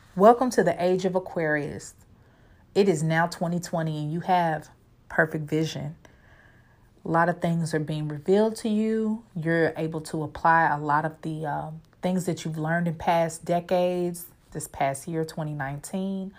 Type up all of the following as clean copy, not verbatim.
Welcome to the age of Aquarius. It is now 2020 and you have perfect vision. A lot of things are being revealed to you. You're able to apply a lot of the things that you've learned in past decades, this past year, 2019.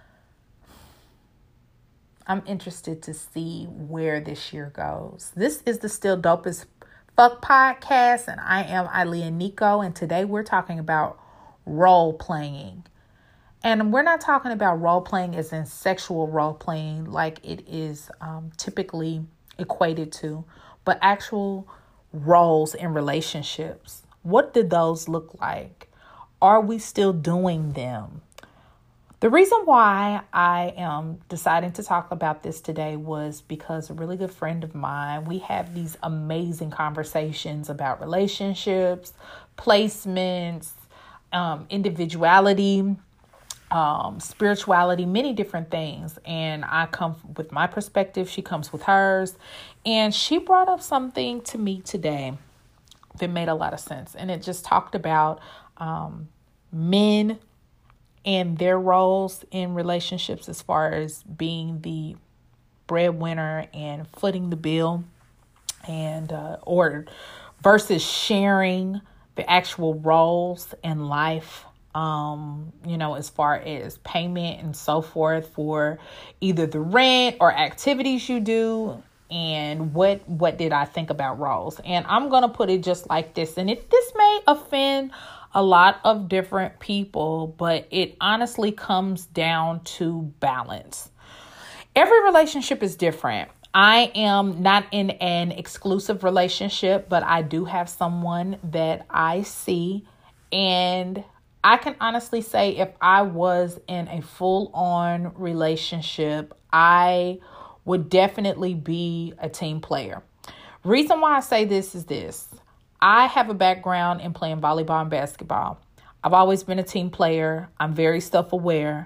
I'm interested to see where this year goes. This is the Still Dope as Fuck podcast, and I am Eileen Nico, and today we're talking about role playing. And we're not talking about role playing as in sexual role playing like it is typically equated to, but actual roles in relationships. What did those look like? Are we still doing them? The reason why I am deciding to talk about this today was because a really good friend of mine, we have these amazing conversations about relationships, placements, individuality, spirituality, many different things. And I come with my perspective. She comes with hers. And she brought up something to me today that made a lot of sense. And it just talked about men and their roles in relationships as far as being the breadwinner and footing the bill and or versus sharing the actual roles in life. As far as payment and so forth for either the rent or activities you do. And what did I think about roles? And I'm going to put it just like this. And this may offend a lot of different people, but it honestly comes down to balance. Every relationship is different. I am not in an exclusive relationship, but I do have someone that I see, and I can honestly say if I was in a full-on relationship, I would definitely be a team player. Reason why I say this is this. I have a background in playing volleyball and basketball. I've always been a team player. I'm very self-aware.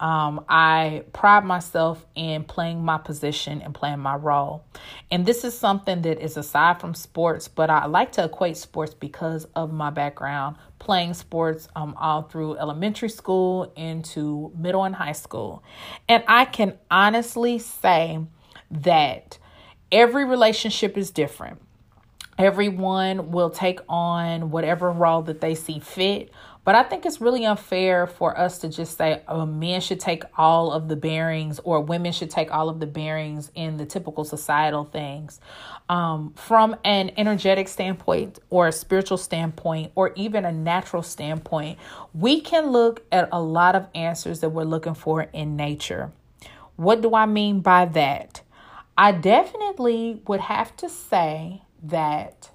I pride myself in playing my position and playing my role. And this is something that is aside from sports, but I like to equate sports because of my background playing sports all through elementary school into middle and high school. And I can honestly say that every relationship is different. Everyone will take on whatever role that they see fit. But I think it's really unfair for us to just say, men should take all of the bearings or women should take all of the bearings in the typical societal things. From an energetic standpoint or a spiritual standpoint or even a natural standpoint, we can look at a lot of answers that we're looking for in nature. What do I mean by that? I definitely would have to say that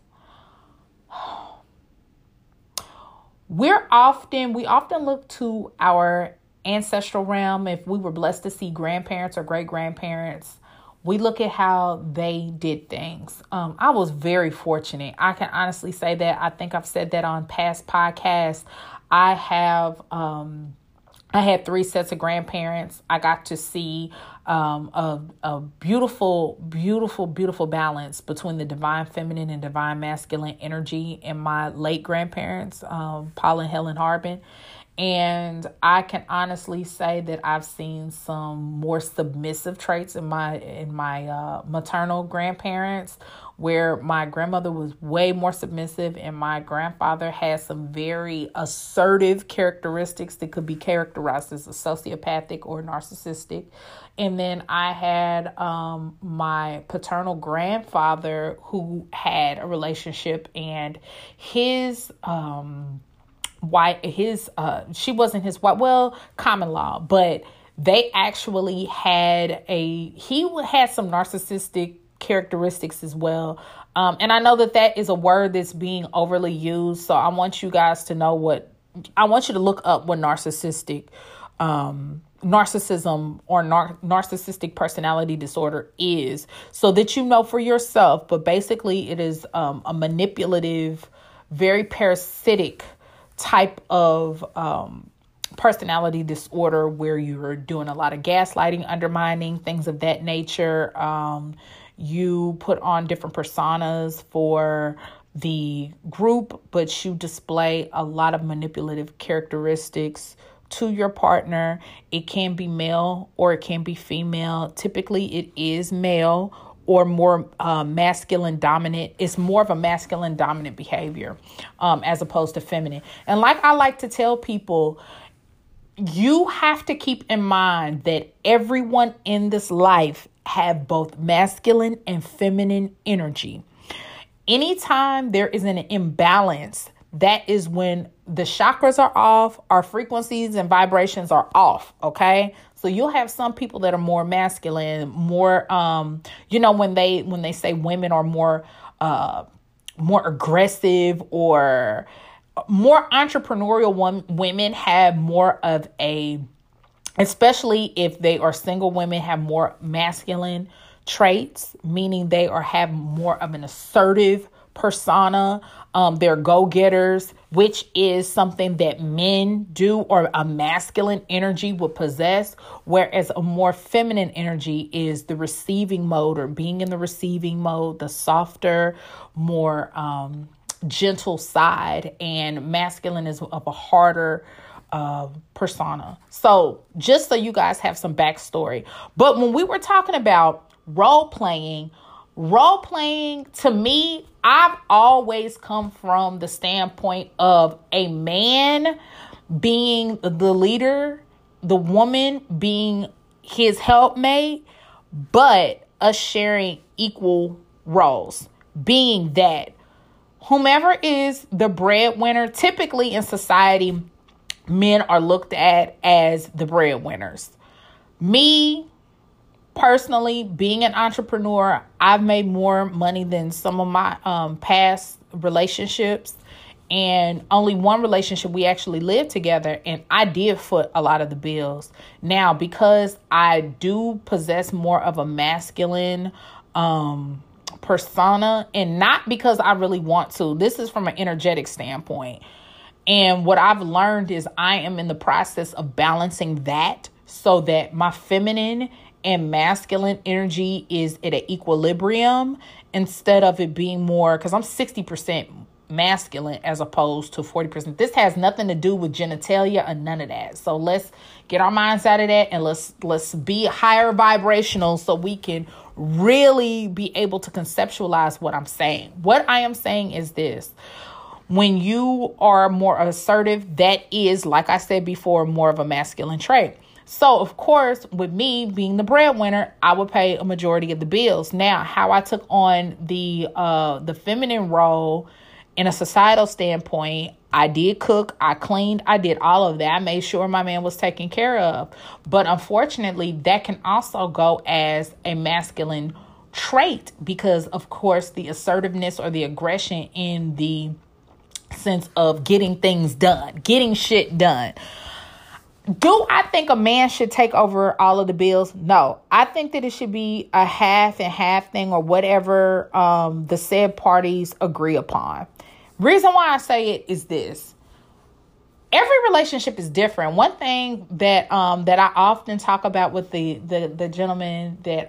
we often look to our ancestral realm. If we were blessed to see grandparents or great grandparents, we look at how they did things. I was very fortunate. I can honestly say that. I think I've said that on past podcasts. I had 3 sets of grandparents. I got to see a beautiful, beautiful, beautiful balance between the divine feminine and divine masculine energy in my late grandparents, Paul and Helen Harbin. And I can honestly say that I've seen some more submissive traits in my maternal grandparents, where my grandmother was way more submissive and my grandfather had some very assertive characteristics that could be characterized as a sociopathic or narcissistic. And then I had my paternal grandfather who had a relationship, and his she wasn't his wife, well, common law, but they actually he had some narcissistic characteristics as well. And I know that is a word that's being overly used. So I want you guys to know I want you to look up what narcissism or narcissistic personality disorder is, so that you know for yourself. But basically it is a manipulative, very parasitic type of personality disorder where you're doing a lot of gaslighting, undermining, things of that nature. You put on different personas for the group, but you display a lot of manipulative characteristics to your partner. It can be male or it can be female. Typically, it is male or more masculine dominant. It's more of a masculine dominant behavior as opposed to feminine. And like I like to tell people, you have to keep in mind that everyone in this life have both masculine and feminine energy. Anytime there is an imbalance, that is when the chakras are off, our frequencies and vibrations are off. Okay. So you'll have some people that are more masculine, more, when they say women are more aggressive or more entrepreneurial, women have more of especially if they are single women, have more masculine traits, meaning they have more of an assertive persona. They're go-getters, which is something that men do or a masculine energy would possess, whereas a more feminine energy is the receiving mode or being in the receiving mode, the softer, more gentle side, and masculine is of a harder persona. So just so you guys have some backstory. But when we were talking about role playing to me, I've always come from the standpoint of a man being the leader, the woman being his helpmate, but us sharing equal roles, being that whomever is the breadwinner, typically in society, men are looked at as the breadwinners. Me, personally, being an entrepreneur, I've made more money than some of my past relationships. And only one relationship we actually lived together, and I did foot a lot of the bills. Now, because I do possess more of a masculine persona, and not because I really want to, this is from an energetic standpoint. And what I've learned is I am in the process of balancing that so that my feminine and masculine energy is at an equilibrium instead of it being more, because I'm 60% masculine as opposed to 40%. This has nothing to do with genitalia or none of that. So let's get our minds out of that and let's be higher vibrational so we can really be able to conceptualize what I'm saying. What I am saying is this. When you are more assertive, that is, like I said before, more of a masculine trait. So, of course, with me being the breadwinner, I would pay a majority of the bills. Now, how I took on the feminine role in a societal standpoint, I did cook, I cleaned, I did all of that. I made sure my man was taken care of. But unfortunately, that can also go as a masculine trait because, of course, the assertiveness or the aggression in the sense of getting things done, getting shit done. Do I think a man should take over all of the bills? No, I think that it should be a half and half thing or whatever the said parties agree upon. Reason why I say it is this. Every relationship is different. One thing that I often talk about with the gentleman that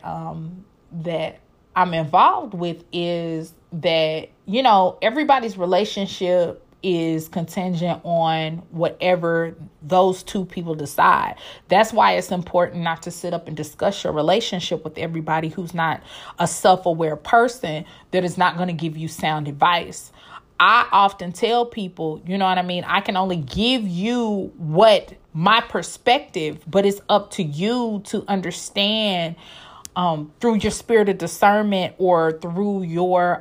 I'm involved with is that, everybody's relationship is contingent on whatever those two people decide. That's why it's important not to sit up and discuss your relationship with everybody who's not a self-aware person that is not going to give you sound advice. I often tell people, I can only give you what my perspective, but it's up to you to understand through your spirit of discernment or through your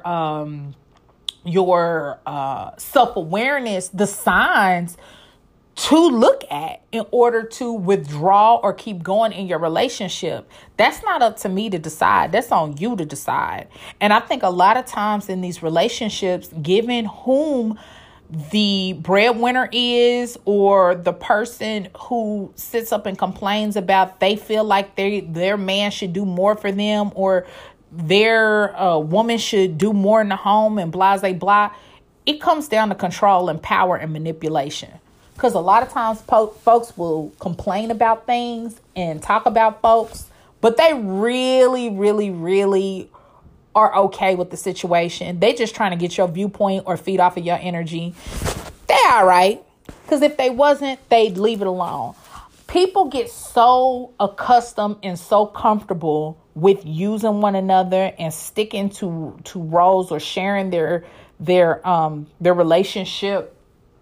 self-awareness, the signs to look at in order to withdraw or keep going in your relationship. That's not up to me to decide. That's on you to decide. And I think a lot of times in these relationships, given whom the breadwinner is or the person who sits up and complains about they feel like their man should do more for them or their woman should do more in the home and blah, blah, blah. It comes down to control and power and manipulation. Because a lot of times folks will complain about things and talk about folks, but they really, really, really are okay with the situation. They just trying to get your viewpoint or feed off of your energy. They all right. Because if they wasn't, they'd leave it alone. People get so accustomed and so comfortable with using one another and sticking to roles or sharing their relationship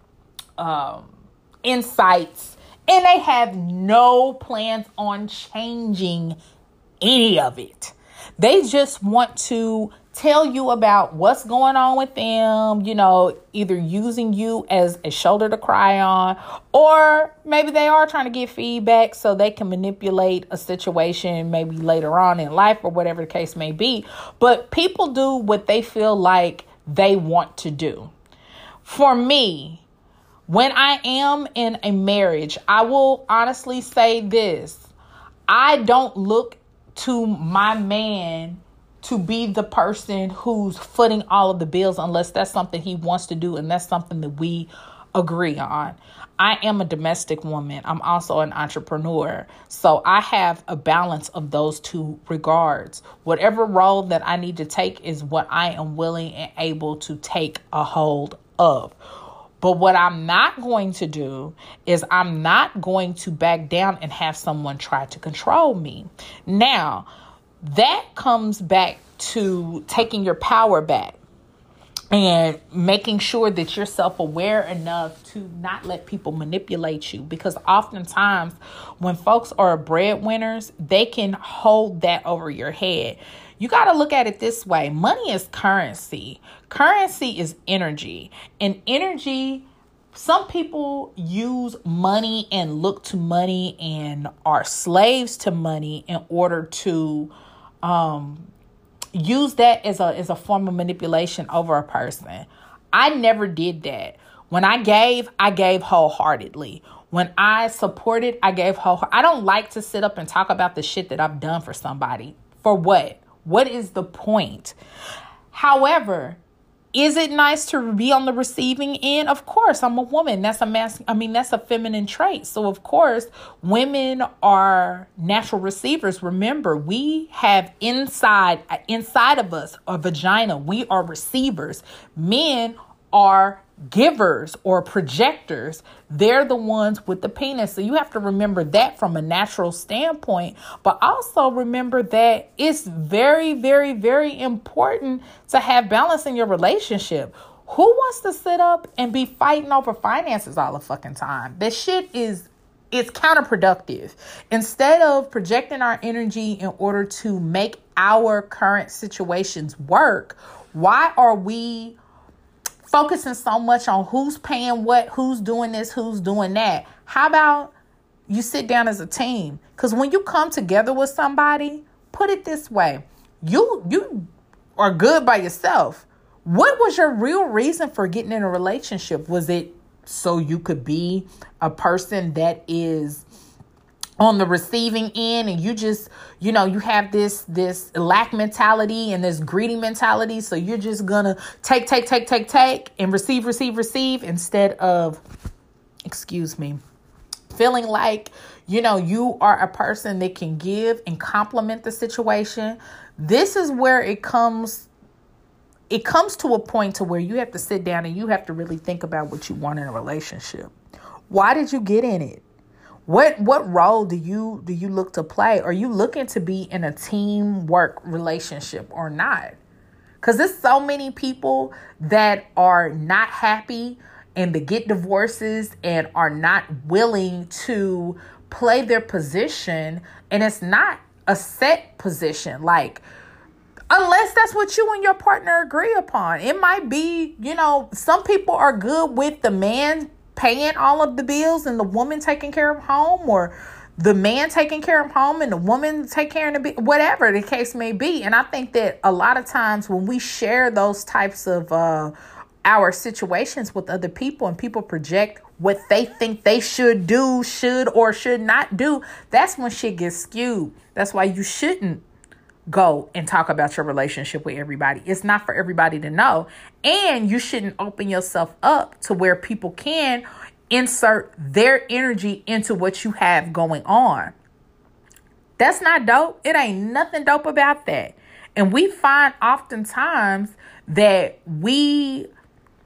insights, and they have no plans on changing any of it. They just want to tell you about what's going on with them, either using you as a shoulder to cry on, or maybe they are trying to get feedback so they can manipulate a situation maybe later on in life or whatever the case may be. But people do what they feel like they want to do. For me, when I am in a marriage, I will honestly say this. I don't look to my man to be the person who's footing all of the bills unless that's something he wants to do and that's something that we agree on. I am a domestic woman. I'm also an entrepreneur. So I have a balance of those two regards. Whatever role that I need to take is what I am willing and able to take a hold of. But what I'm not going to do is I'm not going to back down and have someone try to control me. Now, that comes back to taking your power back and making sure that you're self-aware enough to not let people manipulate you. Because oftentimes when folks are breadwinners, they can hold that over your head. You got to look at it this way. Money is currency. Currency is energy. And energy, some people use money and look to money and are slaves to money in order to use that as a form of manipulation over a person. I never did that. When I gave wholeheartedly. When I supported, I gave wholeheartedly. I don't like to sit up and talk about the shit that I've done for somebody. For what? What is the point? However, is it nice to be on the receiving end? Of course, I'm a woman. That's a feminine trait. So of course, women are natural receivers. Remember, we have inside of us a vagina. We are receivers. Men are givers or projectors. They're the ones with the penis. So you have to remember that from a natural standpoint, but also remember that it's very, very, very important to have balance in your relationship. Who wants to sit up and be fighting over finances all the fucking time? That shit it's counterproductive. Instead of projecting our energy in order to make our current situations work, why are we focusing so much on who's paying what, who's doing this, who's doing that? How about you sit down as a team? Because when you come together with somebody, put it this way, you are good by yourself. What was your real reason for getting in a relationship? Was it so you could be a person that is on the receiving end and you just, you have this lack mentality and this greedy mentality. So you're just gonna take and receive instead of, feeling like, you are a person that can give and complement the situation. This is where it comes to a point to where you have to sit down and you have to really think about what you want in a relationship. Why did you get in it? What role do you look to play? Are you looking to be in a teamwork relationship or not? Because there's so many people that are not happy and they get divorces and are not willing to play their position. And it's not a set position. Like, unless that's what you and your partner agree upon. It might be, some people are good with the man paying all of the bills and the woman taking care of home, or the man taking care of home and the woman take care of whatever the case may be. And I think that a lot of times when we share those types of our situations with other people and people project what they think they should do, should or should not do, that's when shit gets skewed. That's why you shouldn't go and talk about your relationship with everybody. It's not for everybody to know. And you shouldn't open yourself up to where people can insert their energy into what you have going on. That's not dope. It ain't nothing dope about that. And we find oftentimes that we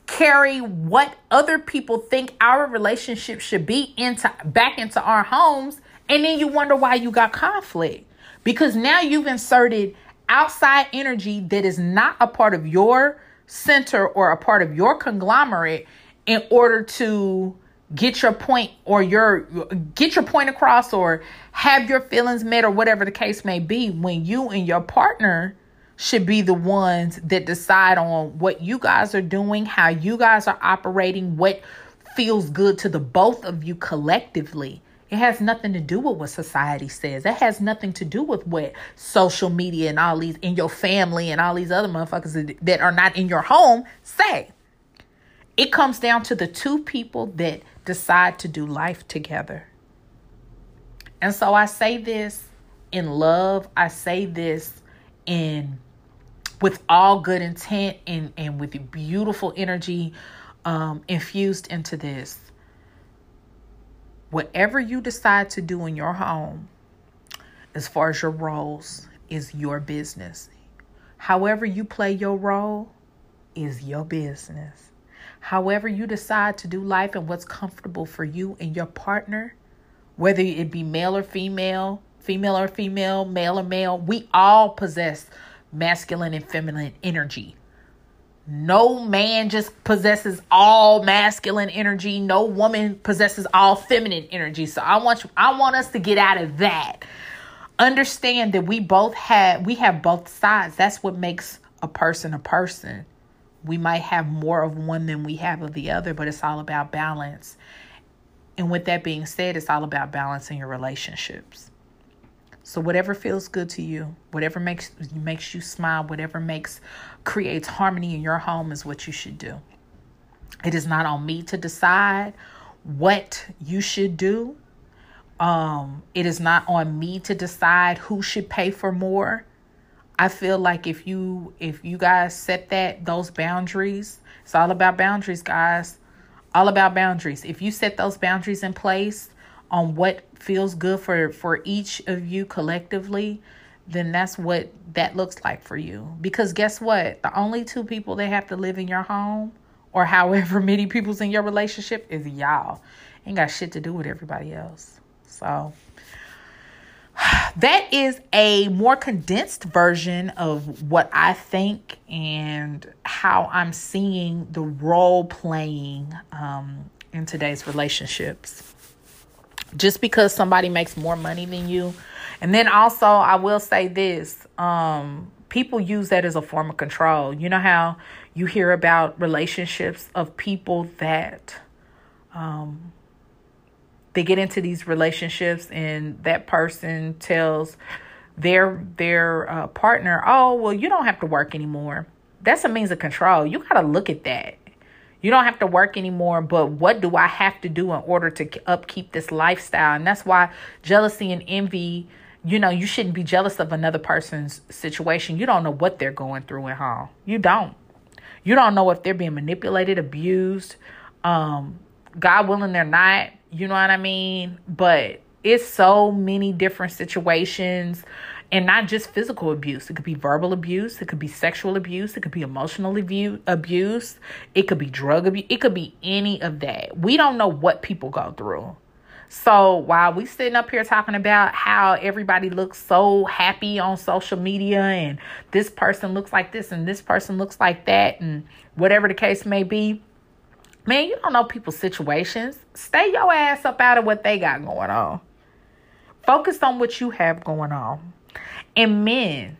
carry what other people think our relationship should be back into our homes. And then you wonder why you got conflict. Because now you've inserted outside energy that is not a part of your center or a part of your conglomerate in order to get your point across or have your feelings met or whatever the case may be, when you and your partner should be the ones that decide on what you guys are doing, how you guys are operating, what feels good to the both of you collectively. It has nothing to do with what society says. It has nothing to do with what social media and all these in your family and all these other motherfuckers that are not in your home say. It comes down to the two people that decide to do life together. And so I say this in love. I say this with all good intent and with beautiful energy infused into this. Whatever you decide to do in your home, as far as your roles, is your business. However you play your role is your business. However you decide to do life and what's comfortable for you and your partner, whether it be male or female, female or female, male or male, we all possess masculine and feminine energy. No man just possesses all masculine energy. No woman possesses all feminine energy. So I want us to get out of that. Understand that we have both sides. That's what makes a person a person. We might have more of one than we have of the other, but it's all about balance. And with that being said, it's all about balancing your relationships. So whatever feels good to you, whatever makes you smile, whatever creates harmony in your home is what you should do. It is not on me to decide what you should do. It is not on me to decide who should pay for more. I feel like if you guys set those boundaries, it's all about boundaries, guys. All about boundaries. If you set those boundaries in place on what feels good for each of you collectively, then that's what that looks like for you. Because guess what? The only two people that have to live in your home, or however many people's in your relationship, is y'all. Ain't got shit to do with everybody else. So that is a more condensed version of what I think and how I'm seeing the role playing in today's relationships. Just because somebody makes more money than you. And then also, I will say this, people use that as a form of control. You know how you hear about relationships of people that they get into these relationships and that person tells their partner, oh, well, you don't have to work anymore. That's a means of control. You got to look at that. You don't have to work anymore, but what do I have to do in order to upkeep this lifestyle? And that's why jealousy and envy, you shouldn't be jealous of another person's situation. You don't know what they're going through at home. You don't know if they're being manipulated, abused, God willing they're not, you know what I mean? But it's so many different situations. And not just physical abuse. It could be verbal abuse. It could be sexual abuse. It could be emotional abuse. It could be drug abuse. It could be any of that. We don't know what people go through. So while we sitting up here talking about how everybody looks so happy on social media and this person looks like this and this person looks like that and whatever the case may be, man, you don't know people's situations. Stay your ass up out of what they got going on. Focus on what you have going on. And men,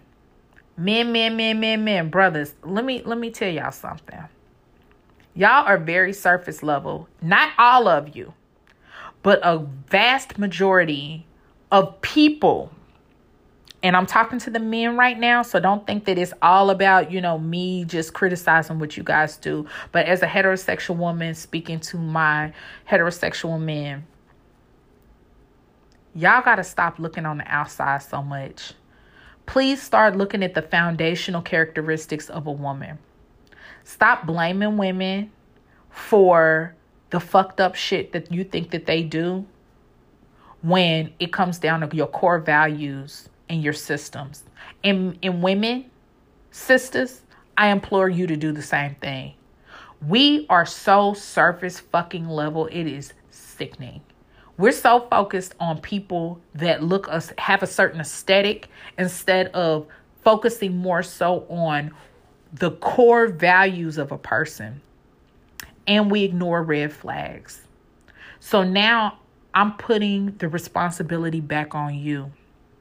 brothers, let me tell y'all something. Y'all are very surface level. Not all of you, but a vast majority of people. And I'm talking to the men right now, so don't think that it's all about, me just criticizing what you guys do. But as a heterosexual woman speaking to my heterosexual men, y'all got to stop looking on the outside so much. Please start looking at the foundational characteristics of a woman. Stop blaming women for the fucked up shit that you think that they do when it comes down to your core values and your systems. And women, sisters, I implore you to do the same thing. We are so surface fucking level. It is sickening. We're so focused on people that have a certain aesthetic instead of focusing more so on the core values of a person. And we ignore red flags. So now I'm putting the responsibility back on you.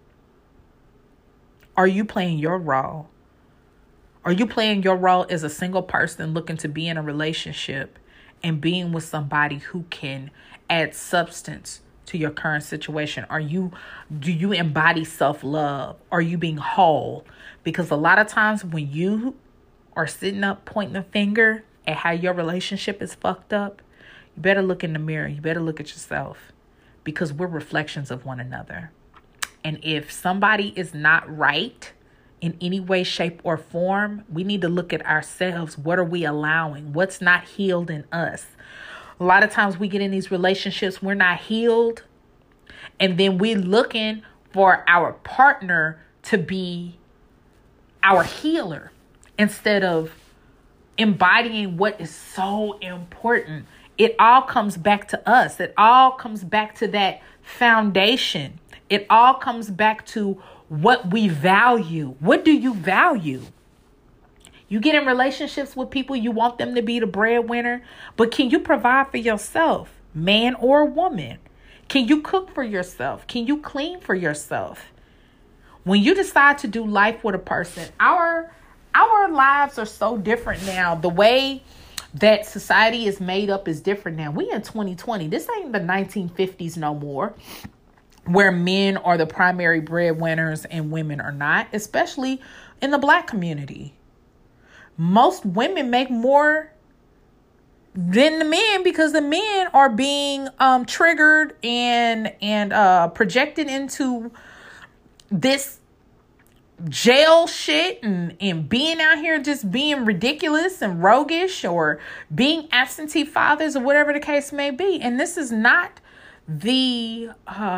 Are you playing your role? Are you playing your role as a single person looking to be in a relationship and being with somebody who can add substance to your current situation? Do you embody self-love? Are you being whole? Because a lot of times when you are sitting up pointing the finger at how your relationship is fucked up, you better look in the mirror. You better look at yourself, because we're reflections of one another. And if somebody is not right in any way, shape, or form, we need to look at ourselves. What are we allowing? What's not healed in us? A lot of times we get in these relationships, we're not healed. And then we're looking for our partner to be our healer instead of embodying what is so important. It all comes back to us. It all comes back to that foundation. It all comes back to what we value. What do you value? You get in relationships with people, you want them to be the breadwinner, but can you provide for yourself, man or woman? Can you cook for yourself? Can you clean for yourself? When you decide to do life with a person, our lives are so different now. The way that society is made up is different now. We in 2020. This ain't the 1950s no more, where men are the primary breadwinners and women are not, especially in the Black community. Most women make more than the men because the men are being triggered and projected into this jail shit and being out here just being ridiculous and roguish or being absentee fathers or whatever the case may be. And this is not the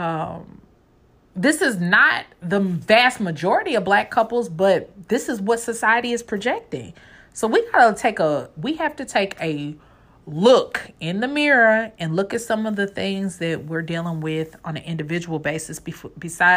vast majority of Black couples, but this is what society is projecting. So we have to take a look in the mirror and look at some of the things that we're dealing with on an individual basis before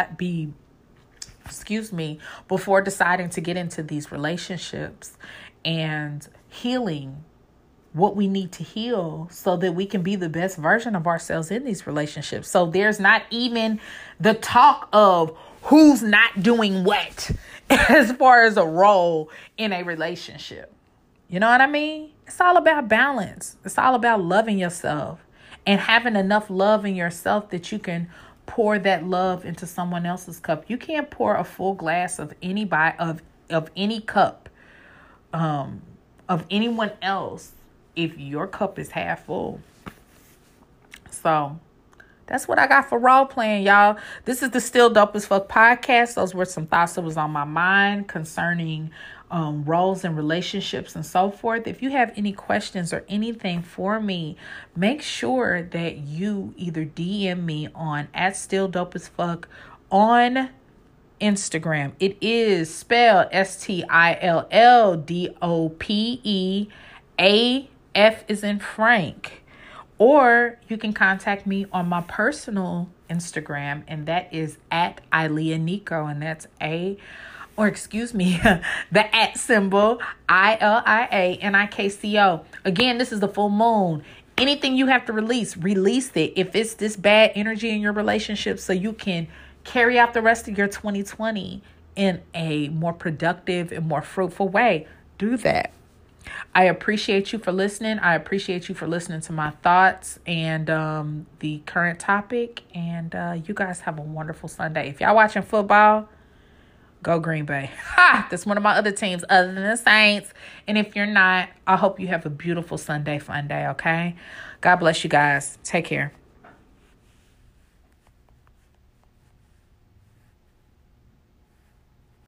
deciding to get into these relationships and healing what we need to heal so that we can be the best version of ourselves in these relationships. So there's not even the talk of who's not doing what as far as a role in a relationship. You know what I mean? It's all about balance. It's all about loving yourself and having enough love in yourself that you can pour that love into someone else's cup. You can't pour a full glass of any cup of anyone else if your cup is half full. So that's what I got for role playing, y'all. This is the Still Dope as Fuck podcast. Those were some thoughts that was on my mind concerning roles and relationships and so forth. If you have any questions or anything for me, make sure that you either DM me on @StillDopeAsFuck on Instagram. It is spelled StillDopeAF is in Frank. Or you can contact me on my personal Instagram, and that is @IleaNico, and that's the @ ILIANIKCO. Again, this is the full moon. Anything you have to release it. If it's this bad energy in your relationship, so you can carry out the rest of your 2020 in a more productive and more fruitful way, do that. I appreciate you for listening. I appreciate you for listening to my thoughts and the current topic. And you guys have a wonderful Sunday. If y'all watching football, go Green Bay. That's one of my other teams other than the Saints. And if you're not, I hope you have a beautiful Sunday, fun day, okay? God bless you guys. Take care.